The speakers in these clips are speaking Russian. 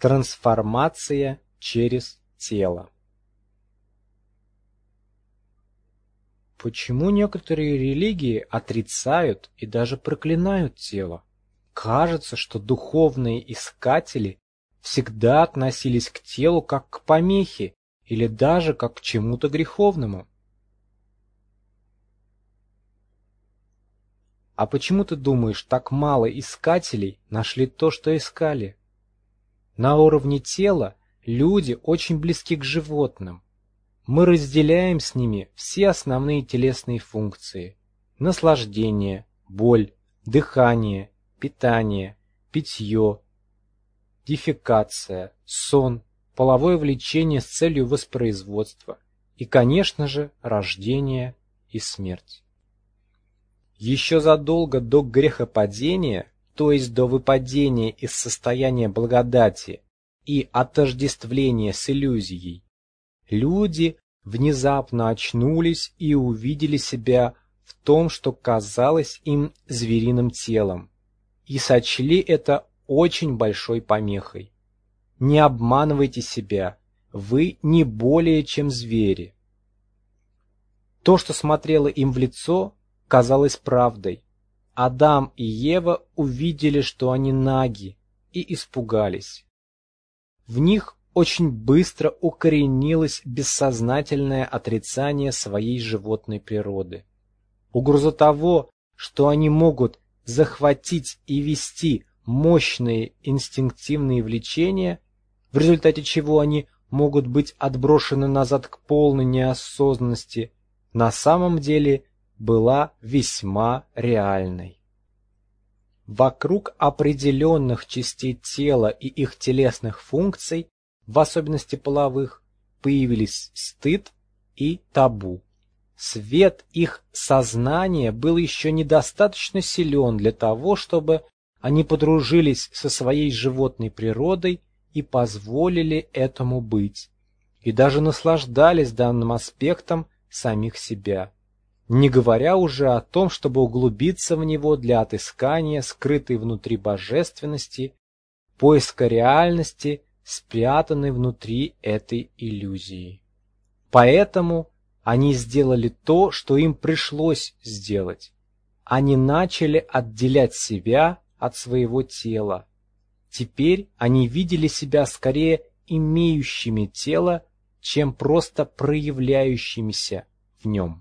Трансформация через тело. Почему некоторые религии отрицают и даже проклинают тело? Кажется, что духовные искатели всегда относились к телу как к помехе или даже как к чему-то греховному. А почему ты думаешь, так мало искателей нашли то, что искали? На уровне тела люди очень близки к животным. Мы разделяем с ними все основные телесные функции: наслаждение, боль, дыхание, питание, питье, дефекация, сон, половое влечение с целью воспроизводства и, конечно же, рождение и смерть. Еще задолго до грехопадения, то есть до выпадения из состояния благодати и отождествления с иллюзией, люди внезапно очнулись и увидели себя в том, что казалось им звериным телом, и сочли это очень большой помехой. Не обманывайте себя, вы не более чем звери. То, что смотрело им в лицо, казалось правдой. Адам и Ева увидели, что они наги, и испугались. В них очень быстро укоренилось бессознательное отрицание своей животной природы. Угроза того, что они могут захватить и вести мощные инстинктивные влечения, в результате чего они могут быть отброшены назад к полной неосознанности, на самом деле была весьма реальной. Вокруг определенных частей тела и их телесных функций, в особенности половых, появились стыд и табу. Свет их сознания был еще недостаточно силен для того, чтобы они подружились со своей животной природой и позволили этому быть, и даже наслаждались данным аспектом самих себя, не говоря уже о том, чтобы углубиться в него для отыскания скрытой внутри божественности, поиска реальности, спрятанной внутри этой иллюзии. Поэтому они сделали то, что им пришлось сделать. Они начали отделять себя от своего тела. Теперь они видели себя скорее имеющими тело, чем просто проявляющимися в нем.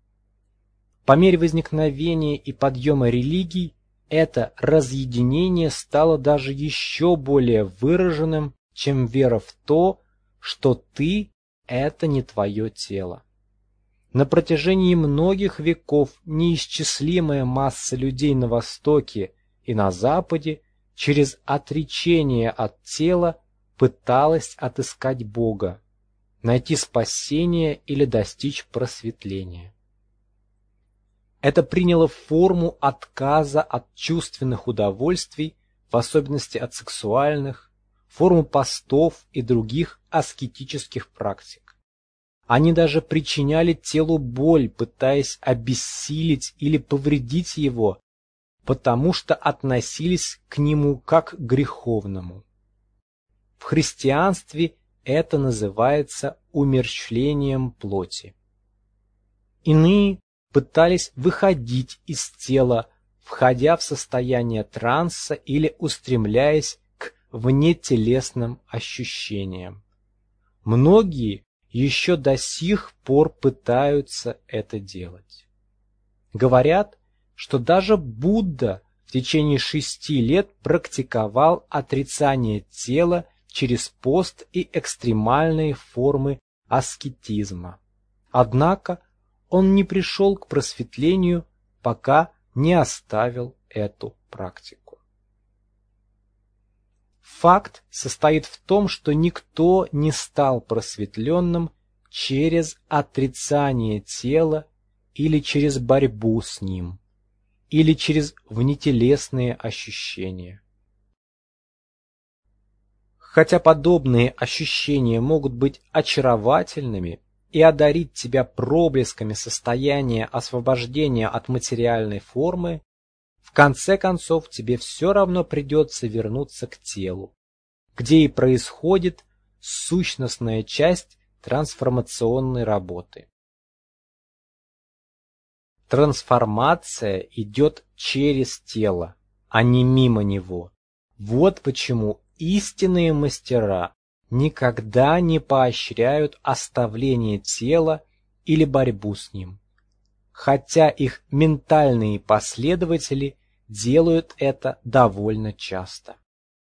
По мере возникновения и подъема религий это разъединение стало даже еще более выраженным, чем вера в то, что ты – это не твое тело. На протяжении многих веков неисчислимая масса людей на Востоке и на Западе через отречение от тела пыталась отыскать Бога, найти спасение или достичь просветления. Это приняло форму отказа от чувственных удовольствий, в особенности от сексуальных, форму постов и других аскетических практик. Они даже причиняли телу боль, пытаясь обессилить или повредить его, потому что относились к нему как к греховному. В христианстве это называется умерщвлением плоти. Иные пытались выходить из тела, входя в состояние транса или устремляясь к внетелесным ощущениям. Многие еще до сих пор пытаются это делать. Говорят, что даже Будда в течение 6 лет практиковал отрицание тела через пост и экстремальные формы аскетизма. Однако он не пришел к просветлению, пока не оставил эту практику. Факт состоит в том, что никто не стал просветленным через отрицание тела или через борьбу с ним, или через внетелесные ощущения. Хотя подобные ощущения могут быть очаровательными и одарить тебя проблесками состояния освобождения от материальной формы, в конце концов тебе все равно придется вернуться к телу. где и происходит сущностная часть трансформационной работы. Трансформация идет через тело, а не мимо него. Вот почему истинные мастера никогда не поощряют оставление тела или борьбу с ним, хотя их ментальные последователи делают это довольно часто.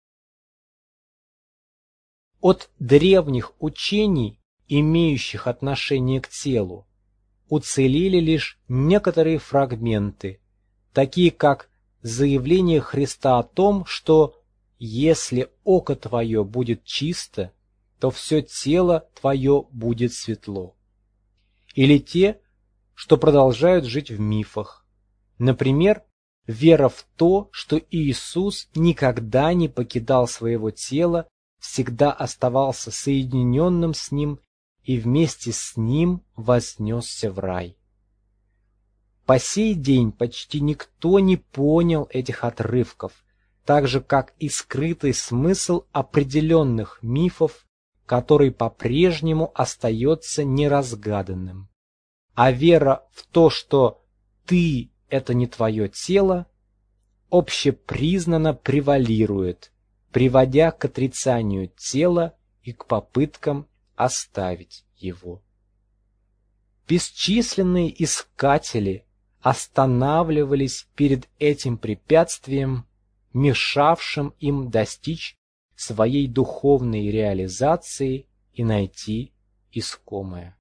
От древних учений, имеющих отношение к телу, уцелели лишь некоторые фрагменты, такие как заявление Христа о том, что «если око твое будет чисто, то все тело твое будет светло». Или те, что продолжают жить в мифах. Например, вера в то, что Иисус никогда не покидал своего тела, всегда оставался соединенным с ним и вместе с ним вознесся в рай. По сей день почти никто не понял этих отрывков, так же как и скрытый смысл определенных мифов, который по-прежнему остается неразгаданным. А вера в то, что «ты» — это не твое тело, общепризнанно превалирует, приводя к отрицанию тела и к попыткам оставить его. Бесчисленные искатели останавливались перед этим препятствием, мешавшим им достичь своей духовной реализации и найти искомое.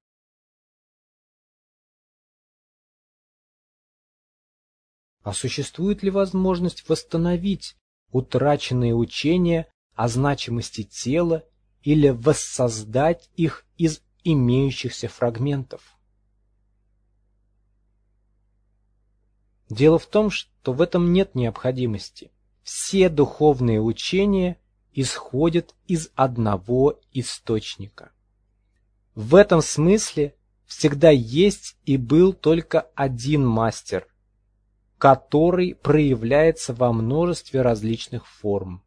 А существует ли возможность восстановить утраченные учения о значимости тела или воссоздать их из имеющихся фрагментов? Дело в том, что в этом нет необходимости. Все духовные учения исходят из одного источника. В этом смысле всегда есть и был только один мастер, который проявляется во множестве различных форм.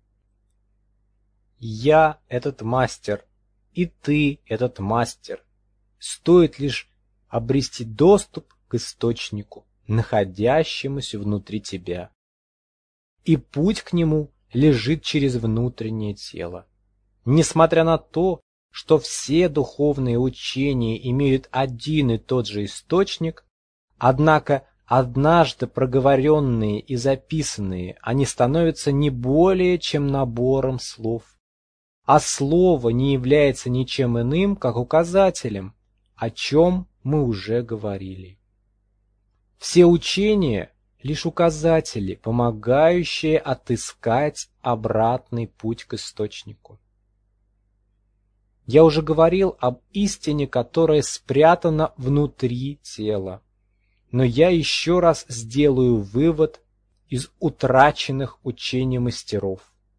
Я – этот мастер, и ты – этот мастер. Стоит лишь обрести доступ к источнику, находящемуся внутри тебя. И путь к нему лежит через внутреннее тело. Несмотря на то, что все духовные учения имеют один и тот же источник, однако однажды проговоренные и записанные, они становятся не более чем набором слов. А слово не является ничем иным, как указателем, о чем мы уже говорили. Все учения — лишь указатели, помогающие отыскать обратный путь к источнику. Я уже говорил об истине, которая спрятана внутри тела. Но я еще раз сделаю вывод из утраченных учений мастеров.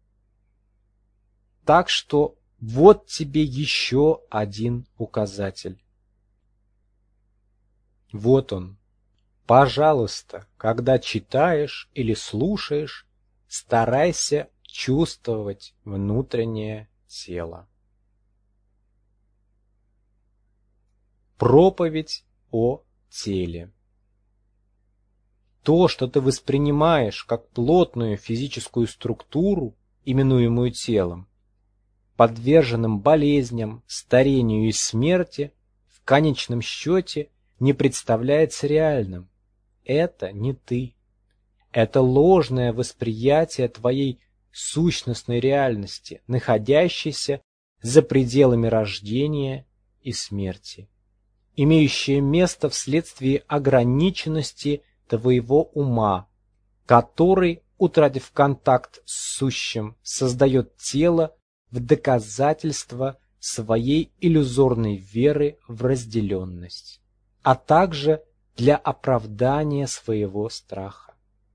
Так что вот тебе еще один указатель. Вот он. Пожалуйста, когда читаешь или слушаешь, старайся чувствовать внутреннее тело. Проповедь о теле. То, что ты воспринимаешь как плотную физическую структуру, именуемую телом, подверженным болезням, старению и смерти, в конечном счете не представляется реальным. Это не ты. Это ложное восприятие твоей сущностной реальности, находящейся за пределами рождения и смерти, имеющее место вследствие ограниченности твоего ума, который, утратив контакт с сущим, создает тело в доказательство своей иллюзорной веры в разделенность, а также для оправдания своего страха.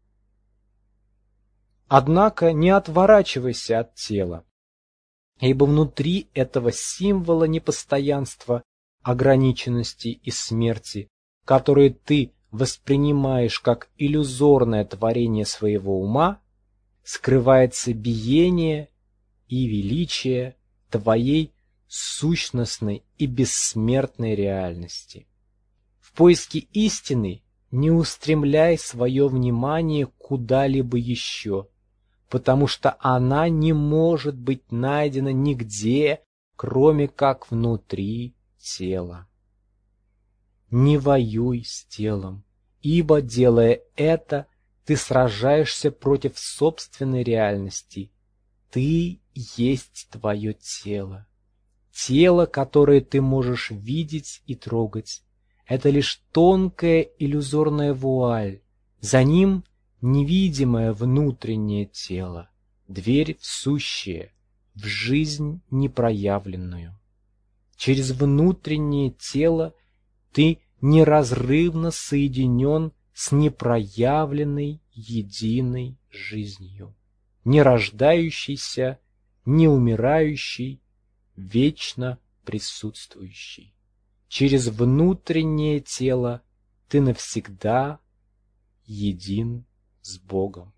Однако не отворачивайся от тела, ибо внутри этого символа непостоянства, ограниченности и смерти, которые ты воспринимаешь как иллюзорное творение своего ума, скрывается биение и величия твоей сущностной и бессмертной реальности. В поиске истины не устремляй свое внимание куда-либо еще, потому что она не может быть найдена нигде, кроме как внутри тела. Не воюй с телом, ибо, делая это, ты сражаешься против собственной реальности. Ты есть твое тело. Тело, которое ты можешь видеть и трогать, это лишь тонкая иллюзорная вуаль. За ним невидимое внутреннее тело, дверь в сущее, в жизнь непроявленную. Через внутреннее тело ты неразрывно соединен с непроявленной единой жизнью, не рождающейся, не умирающей, вечно присутствующей. Через внутреннее тело ты навсегда един с Богом.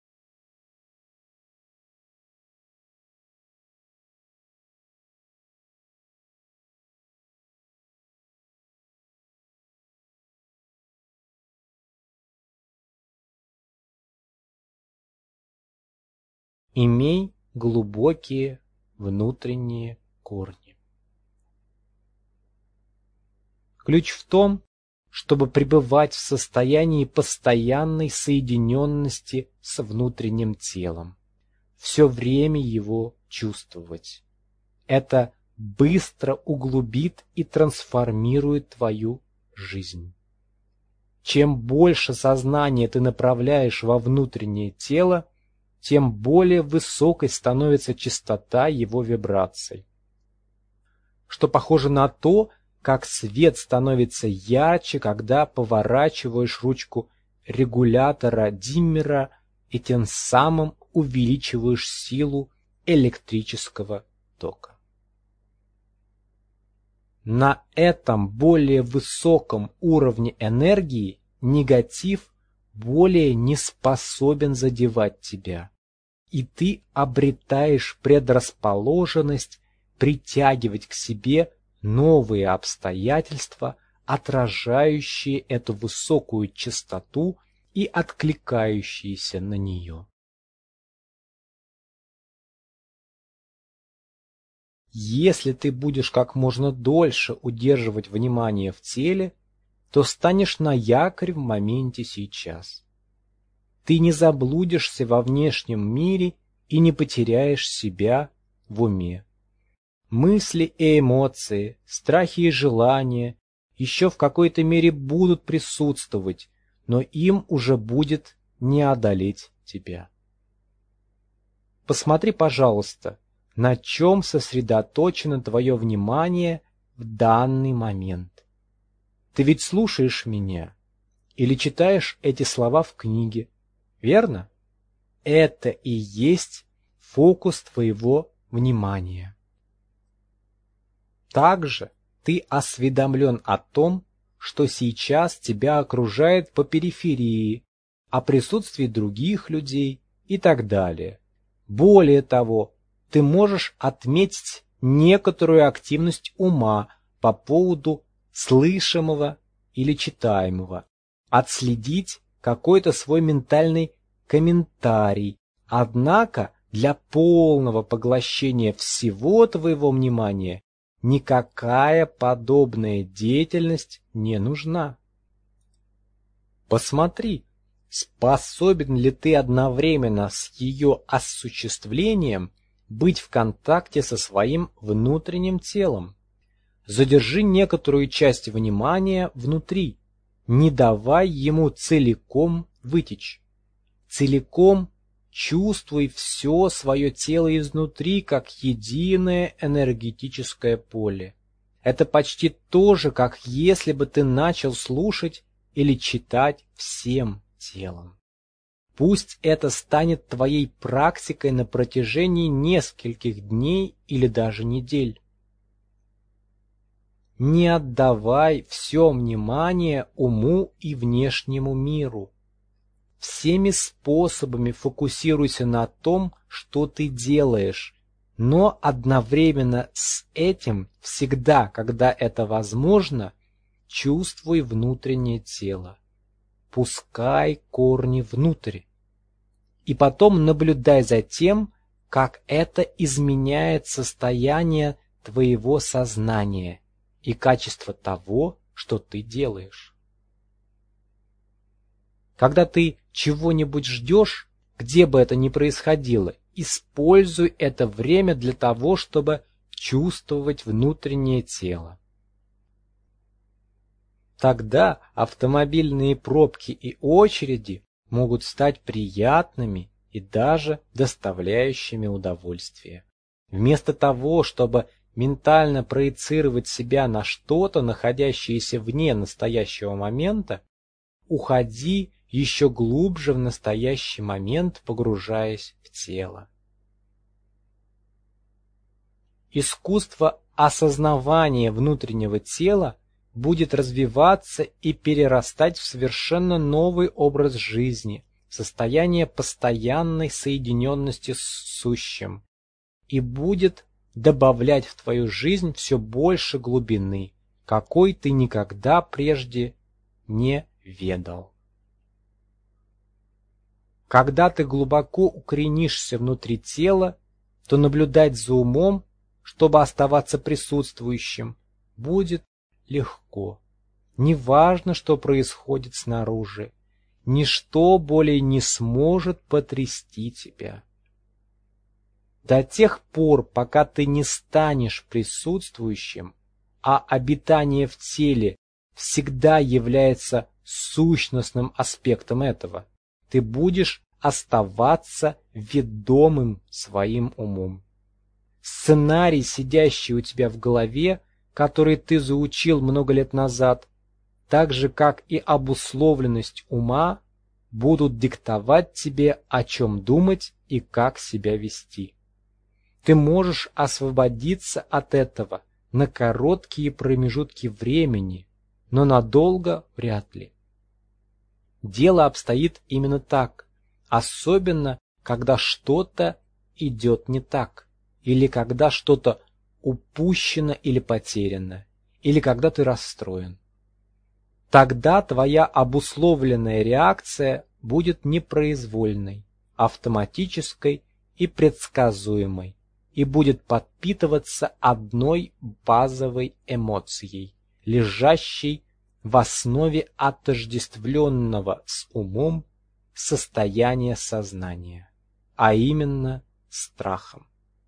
Имей глубокие внутренние корни. Ключ в том, чтобы пребывать в состоянии постоянной соединенности с внутренним телом, все время его чувствовать. Это быстро углубит и трансформирует твою жизнь. Чем больше сознания ты направляешь во внутреннее тело, тем более высокой становится частота его вибраций. Что похоже на то, как свет становится ярче, когда поворачиваешь ручку регулятора диммера и тем самым увеличиваешь силу электрического тока. На этом более высоком уровне энергии негатив более не способен задевать тебя, и ты обретаешь предрасположенность притягивать к себе новые обстоятельства, отражающие эту высокую частоту и откликающиеся на нее. Если ты будешь как можно дольше удерживать внимание в теле, то станешь на якорь в моменте сейчас. Ты не заблудишься во внешнем мире и не потеряешь себя в уме. Мысли и эмоции, страхи и желания еще в какой-то мере будут присутствовать, но им уже будет не одолеть тебя. Посмотри, пожалуйста, на чем сосредоточено твое внимание в данный момент. Ты ведь слушаешь меня или читаешь эти слова в книге, верно? Это и есть фокус твоего внимания. Также ты осведомлен о том, что сейчас тебя окружает по периферии, о присутствии других людей и так далее. Более того, ты можешь отметить некоторую активность ума по поводу слышимого или читаемого, отследить какой-то свой ментальный комментарий. Однако для полного поглощения всего твоего внимания никакая подобная деятельность не нужна. Посмотри, способен ли ты одновременно с ее осуществлением быть в контакте со своим внутренним телом. Задержи некоторую часть внимания внутри, не давай ему целиком вытечь. Целиком чувствуй все свое тело изнутри, как единое энергетическое поле. Это почти то же, как если бы ты начал слушать или читать всем телом. Пусть это станет твоей практикой на протяжении нескольких дней или даже недель. Не отдавай все внимание уму и внешнему миру. Всеми способами фокусируйся на том, что ты делаешь, Но одновременно с этим всегда, когда это возможно, чувствуй внутреннее тело. Пускай корни внутрь. И потом наблюдай за тем, как это изменяет состояние твоего сознания и качество того, что ты делаешь. Когда ты чего-нибудь ждешь, где бы это ни происходило, используй это время для того, чтобы чувствовать внутреннее тело. Тогда автомобильные пробки и очереди могут стать приятными и даже доставляющими удовольствие. Вместо того, чтобы ментально проецировать себя на что-то, находящееся вне настоящего момента, уходи еще глубже в настоящий момент, погружаясь в тело. Искусство осознавания внутреннего тела будет развиваться и перерастать в совершенно новый образ жизни, состояние постоянной соединенности с сущим, и будет добавлять в твою жизнь все больше глубины, какой ты никогда прежде не ведал. Когда ты глубоко укоренишься внутри тела, то наблюдать за умом, чтобы оставаться присутствующим, будет легко. Неважно, что происходит снаружи, ничто более не сможет потрясти тебя. До тех пор, пока ты не станешь присутствующим, а обитание в теле всегда является сущностным аспектом этого, ты будешь оставаться ведомым своим умом. Сценарий, сидящий у тебя в голове, который ты заучил много лет назад, так же, как и обусловленность ума, будут диктовать тебе, о чем думать и как себя вести. Ты можешь освободиться от этого на короткие промежутки времени, но надолго вряд ли. Дело обстоит именно так, особенно когда что-то идет не так, или когда что-то упущено или потеряно, или когда ты расстроен. Тогда твоя обусловленная реакция будет непроизвольной, автоматической и предсказуемой, и будет подпитываться одной базовой эмоцией, лежащей в основе отождествленного с умом состояния сознания, а именно страхом.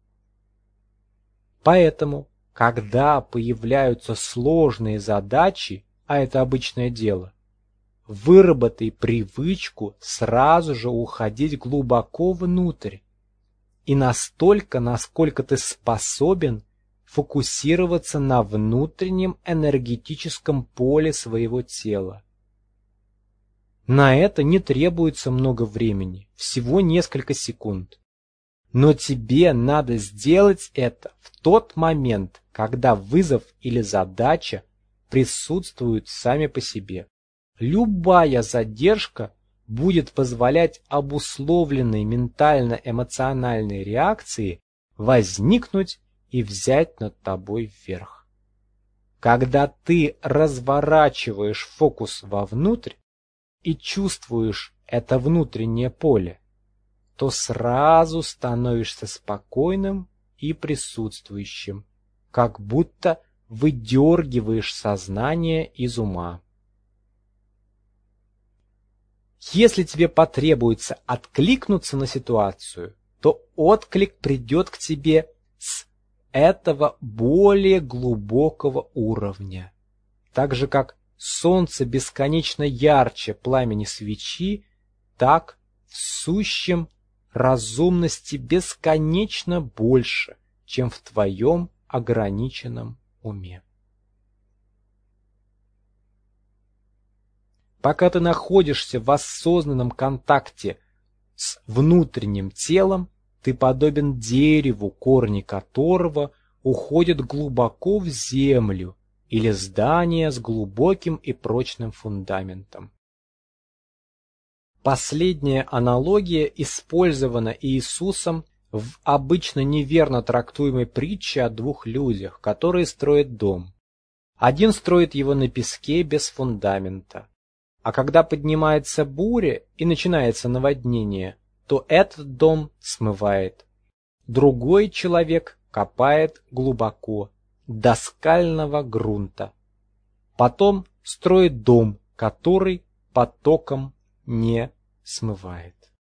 Поэтому, когда появляются сложные задачи, а это обычное дело, выработай привычку сразу же уходить глубоко внутрь и настолько, насколько ты способен фокусироваться на внутреннем энергетическом поле своего тела. На это не требуется много времени, всего несколько секунд. Но тебе надо сделать это в тот момент, когда вызов или задача присутствуют сами по себе. Любая задержка будет позволять обусловленной ментально-эмоциональной реакции возникнуть и взять над тобой верх. Когда ты разворачиваешь фокус вовнутрь и чувствуешь это внутреннее поле, то сразу становишься спокойным и присутствующим, как будто выдергиваешь сознание из ума. Если тебе потребуется откликнуться на ситуацию, то отклик придет к тебе с этого более глубокого уровня. Так же, как солнце бесконечно ярче пламени свечи, так в сущем разумности бесконечно больше, чем в твоем ограниченном уме. Пока ты находишься в осознанном контакте с внутренним телом, ты подобен дереву, корни которого уходят глубоко в землю, или здание с глубоким и прочным фундаментом. Последняя аналогия использована Иисусом в обычно неверно трактуемой притче о двух людях, которые строят дом. Один строит его на песке без фундамента, а когда поднимается буря и начинается наводнение, то этот дом смывает. Другой человек копает глубоко, до скального грунта. Потом строит дом, который потоком не смывает.